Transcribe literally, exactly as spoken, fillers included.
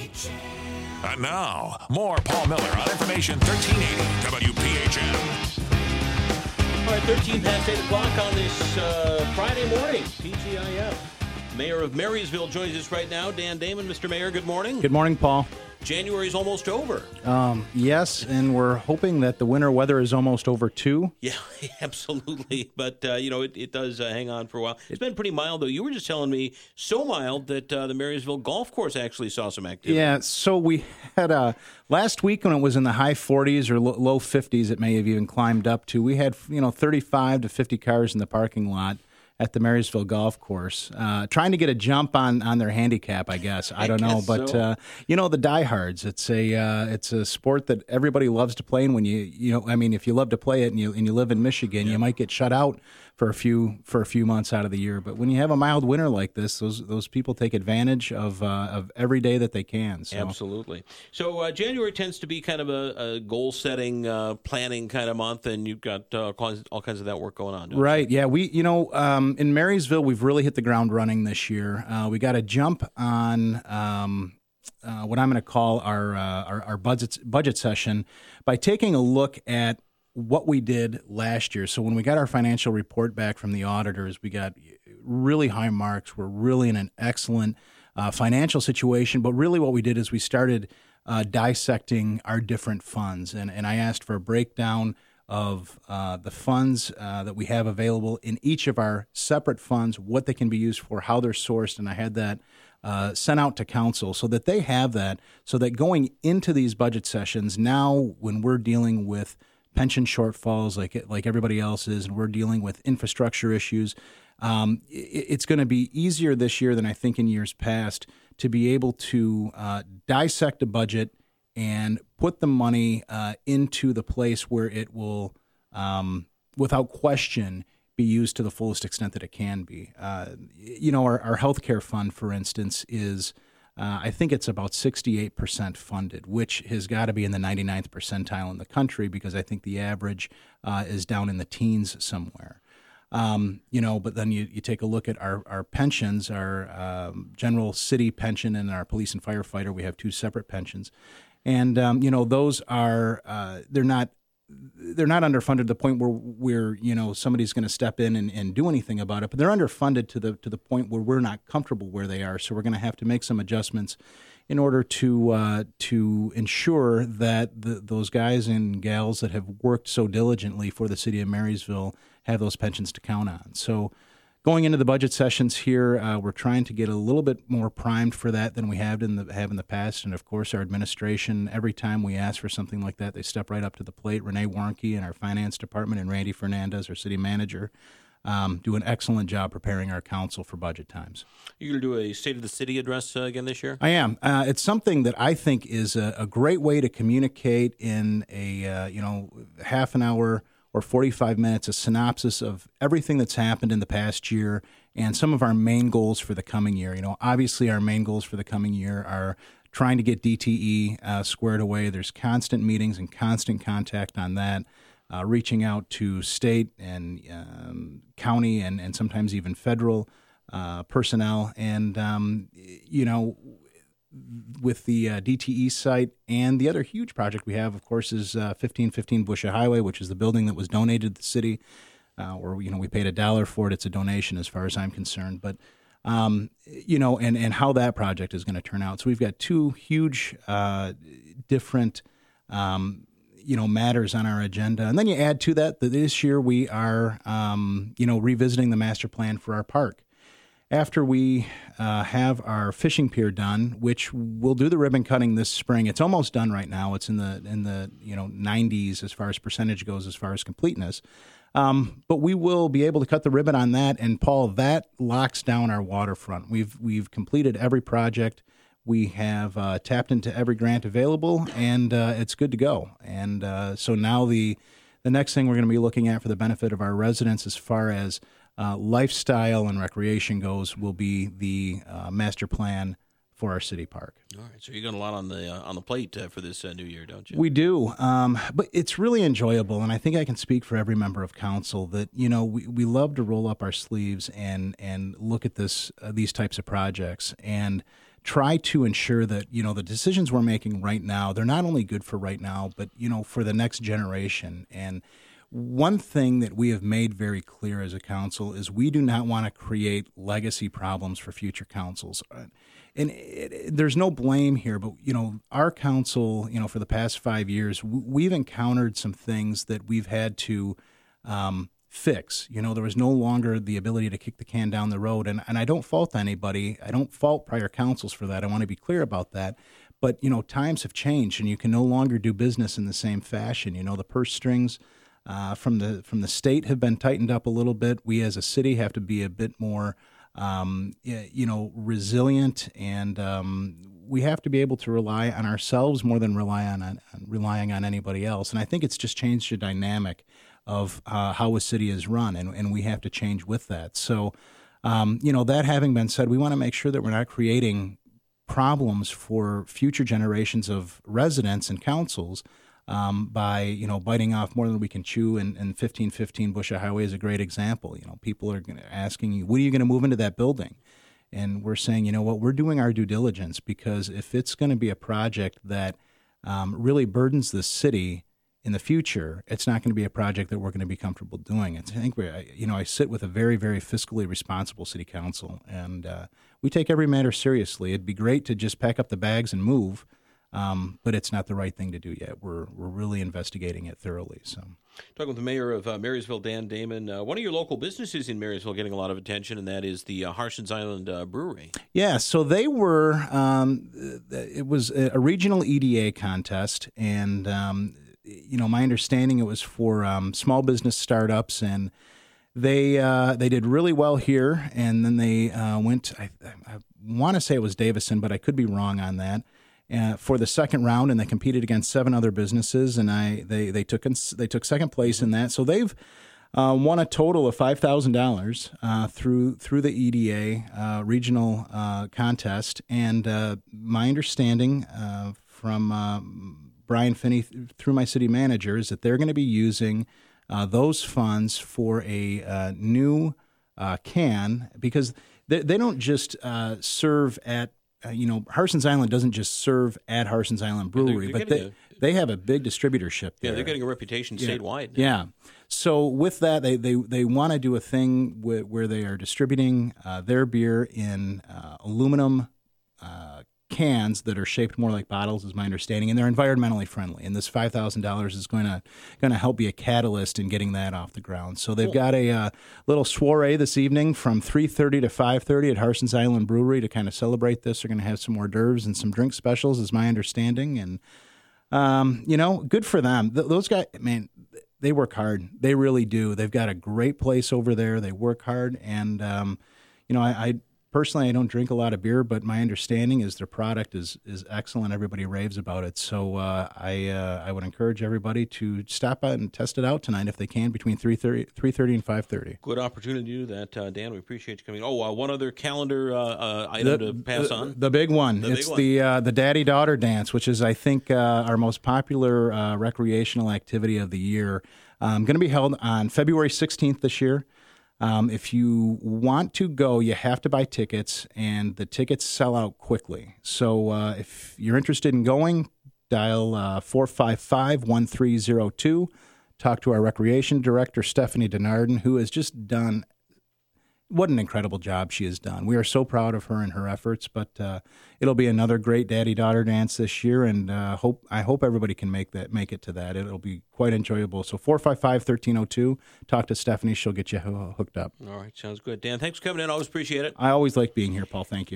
And now, more Paul Miller on Information thirteen eighty W P H M. All right, thirteen past eight o'clock on this uh, Friday morning, T G I F. Mayor of Marysville joins us right now. Dan Damon, Mister Mayor, good morning. Good morning, Paul. January's almost over. Um, yes, and we're hoping that the winter weather is almost over, too. Yeah, absolutely. But, uh, you know, it, it does uh, hang on for a while. It's been pretty mild, though. You were just telling me so mild that uh, the Marysville Golf Course actually saw some activity. Yeah, so we had uh, last week when it was in the high forties or lo- low fifties, it may have even climbed up to, we had, you know, thirty-five to fifty cars in the parking lot at the Marysville Golf Course, uh, trying to get a jump on, on their handicap, I guess. I don't I know, guess but so. uh, you know, the diehards. It's a uh, it's a sport that everybody loves to play. And when you you know, I mean, if you love to play it and you and you live in Michigan, yeah. you might get shut out for a few for a few months out of the year. But when you have a mild winter like this, those those people take advantage of uh, of every day that they can. So. Absolutely. So uh, January tends to be kind of a, a goal setting, uh, planning kind of month, and you've got uh, all kinds of that work going on. Don't Right. you? Yeah. We you know um, in Marysville we've really hit the ground running this year. Uh, we got a jump on. Um, uh, what I'm going to call our, uh, our our budget budget session by taking a look at what we did last year. So when we got our financial report back from the auditors, we got really high marks. We're really in an excellent uh, financial situation. But really what we did is we started uh, dissecting our different funds. And, and I asked for a breakdown of uh, the funds uh, that we have available in each of our separate funds, what they can be used for, how they're sourced. And I had that uh, sent out to council so that they have that, so that going into these budget sessions, now when we're dealing with pension shortfalls like like everybody else is, and we're dealing with infrastructure issues, um, it, it's going to be easier this year than I think in years past to be able to uh, dissect a budget and put the money uh, into the place where it will, um, without question, be used to the fullest extent that it can be. Uh, you know, our, our healthcare fund, for instance, is Uh, I think it's about sixty-eight percent funded, which has got to be in the ninety-ninth percentile in the country, because I think the average uh, is down in the teens somewhere. Um, you know, but then you, you take a look at our, our pensions, our um, general city pension and our police and firefighter. We have two separate pensions. And, um, you know, those are, uh, they're not, they're not underfunded to the point where where you know somebody's going to step in and, and do anything about it, but they're underfunded to the to the point where we're not comfortable where they are. So we're going to have to make some adjustments in order to uh, to ensure that the, those guys and gals that have worked so diligently for the city of Marysville have those pensions to count on. So going into the budget sessions here, uh, we're trying to get a little bit more primed for that than we have in the have in the past. And of course, our administration, every time we ask for something like that, they step right up to the plate. Renee Warnke and our finance department and Randy Fernandez, our city manager, um, do an excellent job preparing our council for budget times. You're going to do a State of the City address uh, again this year? I am. Uh, it's something that I think is a, a great way to communicate in a uh, you know half an hour or forty-five minutes, a synopsis of everything that's happened in the past year and some of our main goals for the coming year. You know, obviously our main goals for the coming year are trying to get D T E uh, squared away. There's constant meetings and constant contact on that, uh, reaching out to state and um, county and, and sometimes even federal uh, personnel. And, um, you know, with the uh, D T E site, and the other huge project we have, of course, is uh, fifteen fifteen Busha Highway, which is the building that was donated to the city, uh, where you know we paid a dollar for it. It's a donation, as far as I'm concerned. But um, you know, and and how that project is going to turn out. So we've got two huge, uh, different, um, you know, matters on our agenda, and then you add to that that this year we are, um, you know, revisiting the master plan for our park. After we uh, have our fishing pier done, which we'll do the ribbon cutting this spring. It's almost done right now. It's in the in the you know nineties as far as percentage goes, as far as completeness. Um, but we will be able to cut the ribbon on that. And Paul, that locks down our waterfront. We've we've completed every project. We have uh, tapped into every grant available, and uh, it's good to go. And uh, so now the the next thing we're going to be looking at for the benefit of our residents, as far as Uh, lifestyle and recreation goes, will be the uh, master plan for our city park. All right, so you got a lot on the uh, on the plate uh, for this uh, new year, don't you? We do, um, but it's really enjoyable, and I think I can speak for every member of council that you know we, we love to roll up our sleeves and and look at this uh, these types of projects. And try to ensure that, you know, the decisions we're making right now, they're not only good for right now, but, you know, for the next generation. And one thing that we have made very clear as a council is we do not want to create legacy problems for future councils. And it, it, there's no blame here, but, you know, our council, you know, for the past five years, we've encountered some things that we've had to um, fix. You know, there was no longer the ability to kick the can down the road. And, and I don't fault anybody. I don't fault prior councils for that. I want to be clear about that. But, you know, times have changed and you can no longer do business in the same fashion. You know, the purse strings uh, from the from the state have been tightened up a little bit. We as a city have to be a bit more, um, you know, resilient, and um, we have to be able to rely on ourselves more than rely on, on relying on anybody else. And I think it's just changed the dynamic of uh, how a city is run, and, and we have to change with that. So, um, you know, that having been said, we want to make sure that we're not creating problems for future generations of residents and councils um, by, you know, biting off more than we can chew. And, and fifteen fifteen Busha Highway is a great example. You know, people are gonna, asking you, when are you going to move into that building? And we're saying, you know what, we're doing our due diligence, because if it's going to be a project that um, really burdens the city in the future, it's not going to be a project that we're going to be comfortable doing. It's, I think we, you know, I sit with a very, very fiscally responsible city council, and uh, we take every matter seriously. It'd be great to just pack up the bags and move, um, but it's not the right thing to do yet. We're we're really investigating it thoroughly. So, talking with the mayor of uh, Marysville, Dan Damon. Uh, one of your local businesses in Marysville getting a lot of attention, and that is the uh, Harsens Island uh, Brewery. Yeah, so they were. Um, it was a regional E D A contest, and um, you know, my understanding it was for um, small business startups, and they uh, they did really well here. And then they uh, went. I, I want to say it was Davison, but I could be wrong on that. Uh, for the second round, and they competed against seven other businesses, and I they they took in, they took second place in that. So they've uh, won a total of five thousand uh, dollars through through the E D A uh, regional uh, contest. And uh, my understanding uh, from uh, Brian Finney th- through my city manager is that they're going to be using uh, those funds for a uh, new uh, can, because they, they don't just uh, serve at Uh, you know, Harsens Island doesn't just serve at Harsens Island Brewery, they're, they're but they, a, they have a big distributorship there. Yeah, they're getting a reputation yeah. statewide. Yeah. So with that, they they, they want to do a thing wh- where they are distributing uh, their beer in uh, aluminum uh, cans that are shaped more like bottles, is my understanding, and they're environmentally friendly. And this five thousand dollars is going to going to help be a catalyst in getting that off the ground. So they've cool. got a uh, little soiree this evening from three thirty to five thirty at Harsens Island Brewery to kind of celebrate this. They're going to have some hors d'oeuvres and some drink specials, is my understanding. And, um, you know, good for them. Th- those guys, man, they work hard. They really do. They've got a great place over there. They work hard. And, um, you know, I, I Personally, I don't drink a lot of beer, but my understanding is their product is is excellent. Everybody raves about it. So uh, I uh, I would encourage everybody to stop by and test it out tonight if they can, between three thirty and five thirty. Good opportunity to do that, uh, Dan. We appreciate you coming. Oh, uh, one other calendar uh, uh, item the, to pass the, on. The big one. The it's big the one. Uh, the daddy-daughter dance, which is, I think, uh, our most popular uh, recreational activity of the year. Um, going to be held on February sixteenth this year. Um, if you want to go, you have to buy tickets, and the tickets sell out quickly. So uh, if you're interested in going, dial uh, four five five, one three zero two. Talk to our recreation director, Stephanie Denarden, who has just done what an incredible job she has done. We are so proud of her and her efforts, but uh, it'll be another great daddy-daughter dance this year, and uh, hope I hope everybody can make that make it to that. It'll be quite enjoyable. So four five five, one three zero two. Talk to Stephanie. She'll get you hooked up. All right. Sounds good. Dan, thanks for coming in. Always appreciate it. I always like being here, Paul. Thank you.